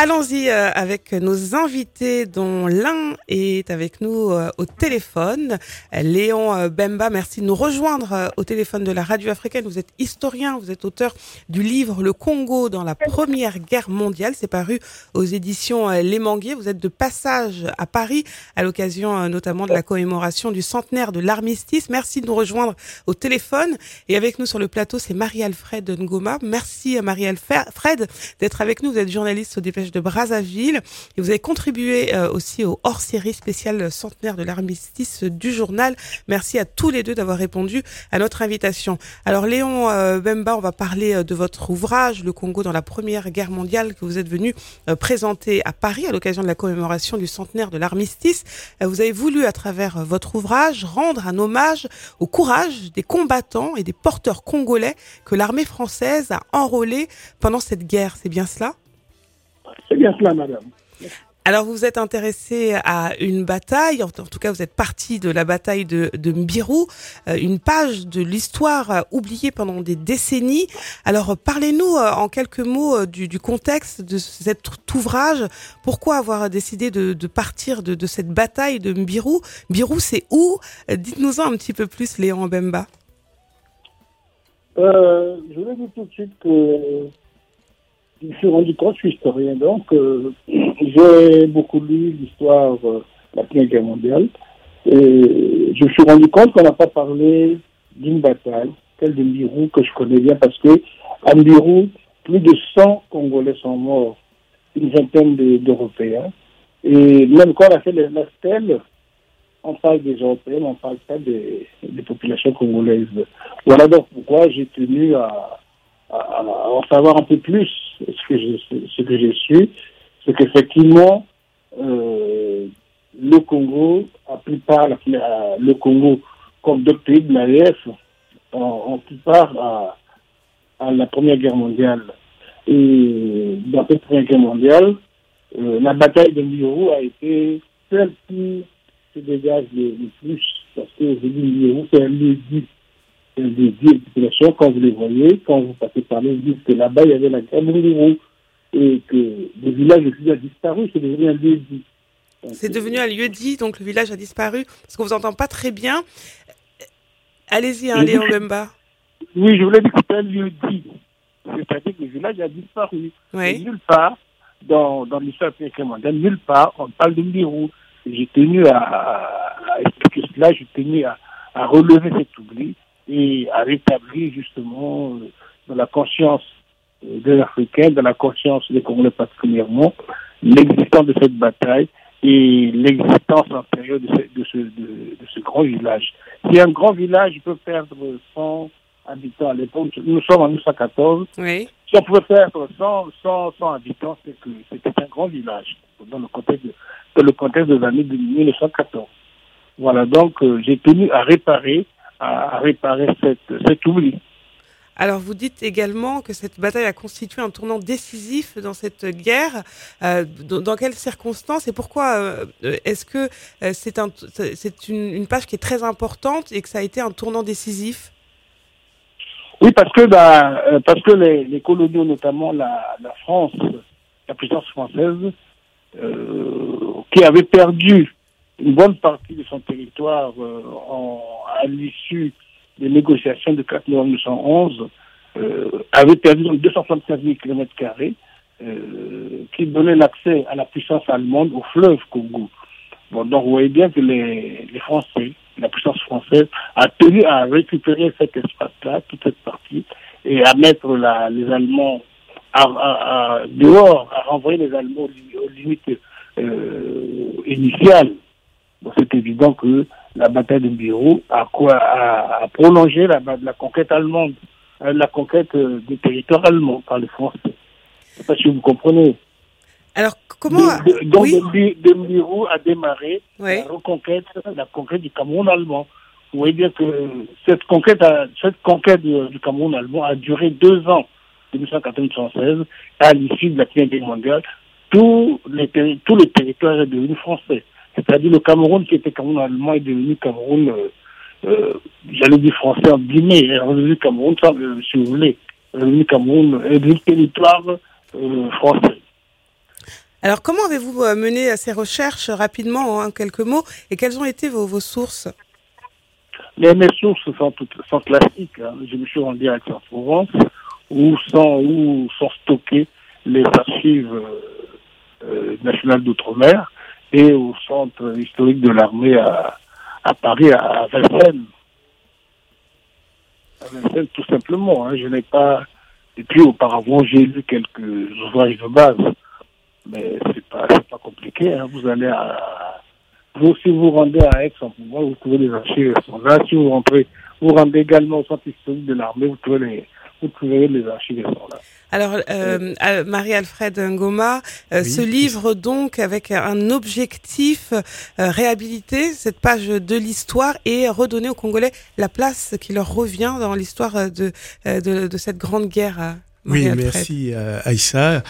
Allons-y avec nos invités dont l'un est avec nous au téléphone. Léon Bemba, merci de nous rejoindre au téléphone de la radio africaine. Vous êtes historien, vous êtes auteur du livre Le Congo dans la Première Guerre mondiale. C'est paru aux éditions Les Manguiers. Vous êtes de passage à Paris à l'occasion notamment de la commémoration du centenaire de l'armistice. Merci de nous rejoindre au téléphone. Et avec nous sur le plateau, c'est Marie-Alfred Ngoma. Merci Marie-Alfred d'être avec nous. Vous êtes journaliste au Dépêche de Brazzaville et vous avez contribué aussi au hors-série spécial centenaire de l'armistice du journal. Merci à tous les deux d'avoir répondu à notre invitation. Alors Léon Bemba, on va parler de votre ouvrage Le Congo dans la Première Guerre mondiale que vous êtes venu présenter à Paris à l'occasion de la commémoration du centenaire de l'armistice. Vous avez voulu à travers votre ouvrage rendre un hommage au courage des combattants et des porteurs congolais que l'armée française a enrôlés pendant cette guerre. C'est bien cela ? C'est bien cela, madame. Alors, vous êtes intéressé à une bataille, en tout cas, vous êtes parti de la bataille de Mbirou, une page de l'histoire oubliée pendant des décennies. Alors, parlez-nous en quelques mots du contexte de cet ouvrage. Pourquoi avoir décidé de partir de cette bataille de Mbirou ? Mbirou, c'est où ? Dites-nous-en un petit peu plus, Léon Bemba. Je voulais dire tout de suite que je me suis rendu compte, je suis historien, donc j'ai beaucoup lu l'histoire de la Première Guerre mondiale et je me suis rendu compte qu'on n'a pas parlé d'une bataille, celle de Mbirou, que je connais bien parce que à Mbirou, plus de 100 Congolais sont morts, une vingtaine d'Européens. Et même quand on a fait la stèle, on parle des Européens, on ne parle pas des populations congolaises. Voilà donc pourquoi j'ai tenu à en savoir un peu plus. Ce que j'ai su, c'est qu'effectivement, le Congo a pris part, le Congo, comme d'autres pays de l'AEF, ont pris part à la Première Guerre mondiale. Et dans cette Première Guerre mondiale, la bataille de Mbirou a été celle qui se dégage le plus, parce que Mbirou, c'est un lieu dit. Des populations, quand vous les voyez, quand vous passez par les villes, que là-bas, il y avait la guerre de Mbirou, et que le village aussi a disparu, c'est devenu un lieu dit. C'est devenu un lieu dit, donc le village a disparu, parce qu'on ne vous entend pas très bien. Allez-y, Léon Bemba. Oui, je voulais dire que c'est un lieu dit. C'est-à-dire que le village a disparu. Oui. Nulle part, dans l'histoire mondiale, nulle part, on parle de Mbirou. J'ai tenu à expliquer cela, j'ai tenu à relever cet oubli et à rétablir justement dans la conscience des Africains, dans la conscience des Congolais particulièrement, l'existence de cette bataille et l'existence antérieure de ce grand village. Si un grand village peut perdre 100 habitants à l'époque, nous sommes en 1914, oui. Si on pouvait perdre 100 habitants, c'est que c'était un grand village dans le contexte des années de 1914. Voilà, donc j'ai tenu à réparer cet oubli. Alors, vous dites également que cette bataille a constitué un tournant décisif dans cette guerre. Dans quelles circonstances et pourquoi est-ce que c'est une page qui est très importante et que ça a été un tournant décisif ? Oui, parce que les coloniaux, notamment la France, la puissance française, qui avait perdu une bonne partie de son territoire à l'issue des négociations de 4 novembre 1911, avait perdu 265 000 km², qui donnait l'accès à la puissance allemande au fleuve Congo. Bon, donc vous voyez bien que les Français, la puissance française, a tenu à récupérer cet espace-là, toute cette partie, et à mettre les Allemands dehors, à renvoyer les Allemands aux limites initiales. Bon, c'est évident que la bataille de Mbirou a prolongé la conquête allemande, la conquête des territoires allemands par les Français. Je ne sais pas si vous comprenez. Alors, comment... Donc, de Mbirou a démarré oui. la conquête du Cameroun allemand. Vous voyez bien que cette conquête du Cameroun allemand a duré 2 ans, de 1914-1916, à l'issue de la Première Guerre mondiale. Tout le territoire est devenu français. C'est-à-dire le Cameroun qui était Cameroun allemand est devenu Cameroun, j'allais dire français en guillemets, est devenu Cameroun, si vous voulez, est devenu Cameroun, est devenu territoire français. Alors, comment avez-vous mené ces recherches rapidement, en quelques mots, et quelles ont été vos sources? Mes sources sont classiques. Hein. Je me suis rendu à Aix-en-Provence où sont stockées les archives nationales d'outre-mer et au centre historique de l'armée à Paris, à Vincennes. À Vincennes, tout simplement. Hein. Je n'ai pas... Et puis auparavant, j'ai lu quelques ouvrages de base. Mais c'est pas compliqué. Hein. Si vous rendez à Aix-en-Provence, vous trouvez les archives, elles sont là. Si vous rendez également au centre historique de l'armée, vous trouverez les archives, elles sont là. Alors, Marie-Alfred Ngoma, Oui. ce livre donc avec un objectif, réhabiliter cette page de l'histoire et redonner aux Congolais la place qui leur revient dans l'histoire de cette grande guerre. Oui, Marie-Alfred. merci Aïssa.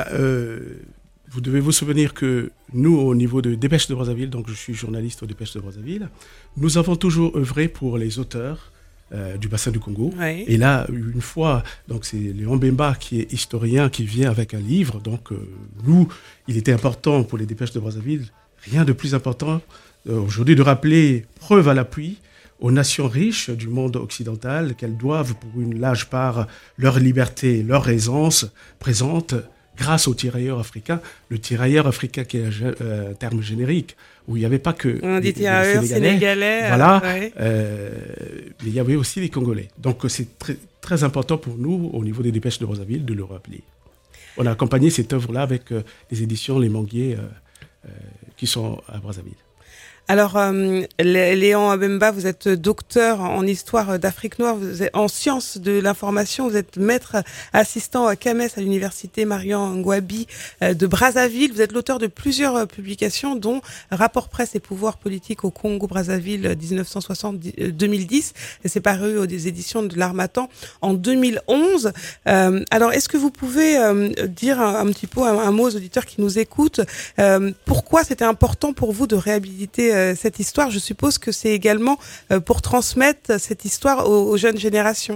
Vous devez vous souvenir que nous, au niveau de Dépêche de Brazzaville, donc je suis journaliste au Dépêche de Brazzaville, nous avons toujours œuvré pour les auteurs du bassin du Congo. Oui. Et là, une fois, donc c'est Léon Bemba qui est historien qui vient avec un livre. Donc nous, il était important pour les Dépêches de Brazzaville, rien de plus important aujourd'hui de rappeler, preuve à l'appui, aux nations riches du monde occidental qu'elles doivent pour une large part leur liberté, leur aisance présente grâce aux tirailleurs africains. Le tirailleur africain qui est un terme générique où il n'y avait pas que On dit tirailleurs sénégalais. Voilà, Ouais. mais il y avait aussi les Congolais. Donc c'est très, très important pour nous, au niveau des Dépêches de Brazzaville, de le rappeler. On a accompagné cette œuvre-là avec les éditions Les Manguiers qui sont à Brazzaville. Alors, Léon Bemba, vous êtes docteur en histoire d'Afrique noire, vous êtes en sciences de l'information, vous êtes maître assistant à CAMES à l'université Marian Ngouabi de Brazzaville. Vous êtes l'auteur de plusieurs publications, dont Rapport presse et pouvoir politique au Congo-Brazzaville 1960-2010. Et c'est paru aux éditions de l'Harmattan en 2011. Alors, est-ce que vous pouvez dire un petit peu un mot aux auditeurs qui nous écoutent, pourquoi c'était important pour vous de réhabiliter cette histoire? Je suppose que c'est également pour transmettre cette histoire aux jeunes générations.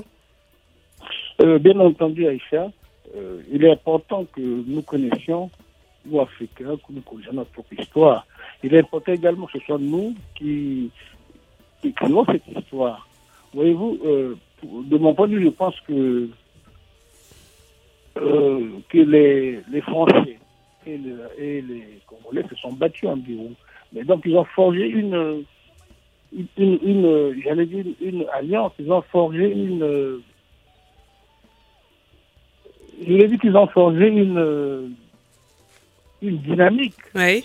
Bien entendu, Aïcha, il est important que nous connaissions, nous Africains, que nous connaissions notre propre histoire. Il est important également que ce soit nous qui écrivons cette histoire. Voyez-vous, de mon point de vue, je pense que les Français et les Congolais se sont battus en Birou. Mais donc, ils ont forgé une alliance, ils ont forgé une dynamique. Oui.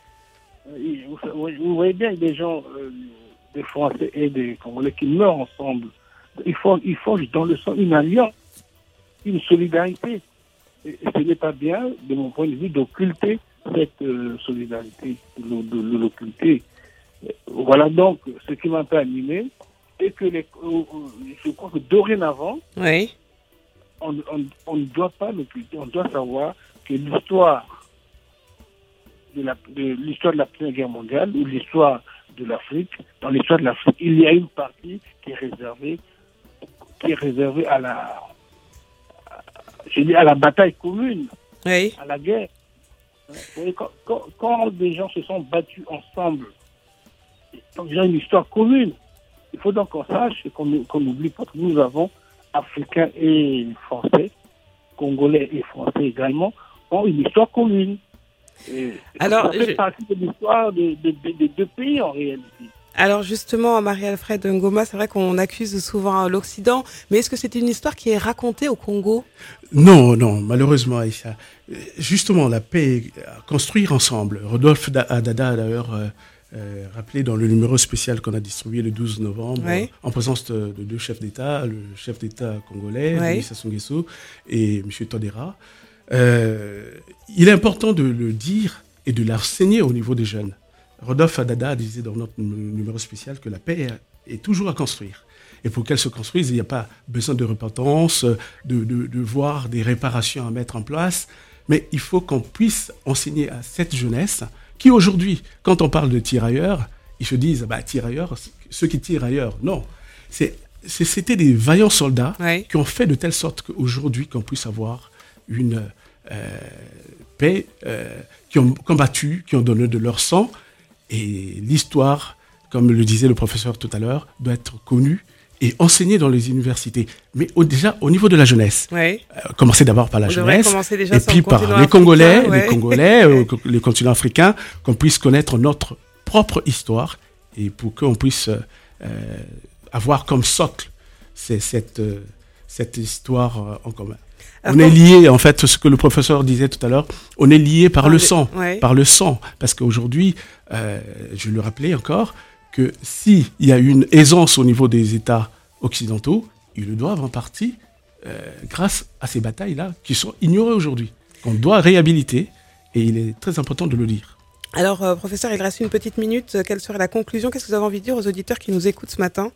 Vous voyez bien, des gens, des Français et des Congolais qui meurent ensemble. Ils forgent dans le sang une alliance, une solidarité. Et ce n'est pas bien, de mon point de vue, d'occulter cette solidarité, de l'occulter. Voilà donc ce qui m'a un peu animé, et que je crois que dorénavant, Oui. on ne doit pas l'occulter, on doit savoir que l'histoire de la Première Guerre mondiale ou l'histoire de l'Afrique, dans l'histoire de l'Afrique, il y a une partie qui est réservée à la bataille commune, Oui. à la guerre. Quand des gens se sont battus ensemble, donc il y a une histoire commune. Il faut donc qu'on sache et qu'on n'oublie pas que nous avons, Africains et Français, Congolais et Français également, ont une histoire commune. Et Alors, ça fait partie de l'histoire des deux pays en réalité. Alors justement, Marie-Alfred Ngoma, c'est vrai qu'on accuse souvent l'Occident, mais est-ce que c'est une histoire qui est racontée au Congo? Non, malheureusement, Aïcha. Justement, la paix, construire ensemble. Rodolphe Adada, d'ailleurs, rappelé dans le numéro spécial qu'on a distribué le 12 novembre, Oui. en présence de deux chefs d'État, le chef d'État congolais, Oui. Denis Sassou Nguesso, et M. Todera. Il est important de le dire et de l'enseigner au niveau des jeunes. Rodolphe Adada disait dans notre numéro spécial que la paix est toujours à construire. Et pour qu'elle se construise, il n'y a pas besoin de repentance, de voir des réparations à mettre en place, mais il faut qu'on puisse enseigner à cette jeunesse qui aujourd'hui, quand on parle de tirailleurs, ils se disent, tirailleurs, ceux qui tirent ailleurs. Non, c'était des vaillants soldats Oui. qui ont fait de telle sorte qu'aujourd'hui, qu'on puisse avoir une paix, qui ont combattu, qui ont donné de leur sang. Et l'histoire, comme le disait le professeur tout à l'heure, doit être connue et enseignée dans les universités. Mais déjà, au niveau de la jeunesse, commencer d'abord par la jeunesse, et puis par les Congolais, les continents africains, qu'on puisse connaître notre propre histoire et pour qu'on puisse avoir comme socle cette histoire en commun. On est lié, en fait, ce que le professeur disait tout à l'heure, on est lié par le sang, parce qu'aujourd'hui, je le rappelais encore, que s'il y a une aisance au niveau des États occidentaux, ils le doivent en partie grâce à ces batailles-là qui sont ignorées aujourd'hui, qu'on doit réhabiliter, et il est très important de le dire. Alors, professeur, il reste une petite minute. Quelle serait la conclusion? Qu'est-ce que vous avez envie de dire aux auditeurs qui nous écoutent ce matin?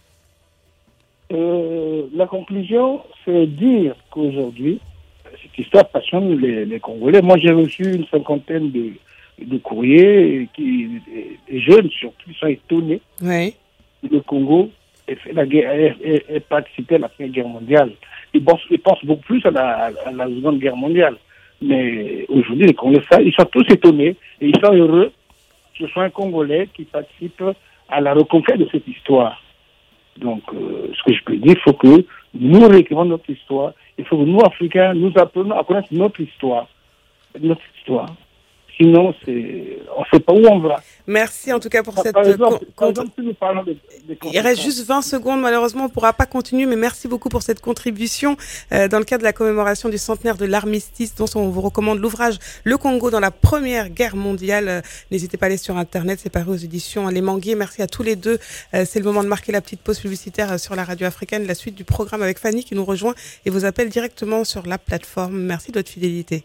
La conclusion, c'est dire qu'aujourd'hui, cette histoire passionne les Congolais. Moi, j'ai reçu une cinquantaine de courriers, des jeunes surtout, qui sont étonnés. Oui. Le Congo ait participé à la Première Guerre mondiale. Ils pensent beaucoup plus à la Seconde Guerre mondiale. Mais aujourd'hui, les Congolais, ils sont tous étonnés et ils sont heureux que ce soit un Congolais qui participe à la reconquête de cette histoire. Donc, ce que je peux dire, il faut que nous réécrivons notre histoire. Il faut que nous, Africains, nous apprenons à connaître notre histoire. Sinon, on ne sait pas où on va. Merci en tout cas pour cette... Par exemple, si nous parlons il reste juste 20 secondes, malheureusement, on ne pourra pas continuer, mais merci beaucoup pour cette contribution dans le cadre de la commémoration du centenaire de l'armistice, dont on vous recommande l'ouvrage Le Congo dans la Première Guerre mondiale. N'hésitez pas à aller sur Internet, c'est paru aux éditions Les Manguiers. Merci à tous les deux. C'est le moment de marquer la petite pause publicitaire sur la radio africaine, la suite du programme avec Fanny qui nous rejoint et vous appelle directement sur la plateforme. Merci de votre fidélité.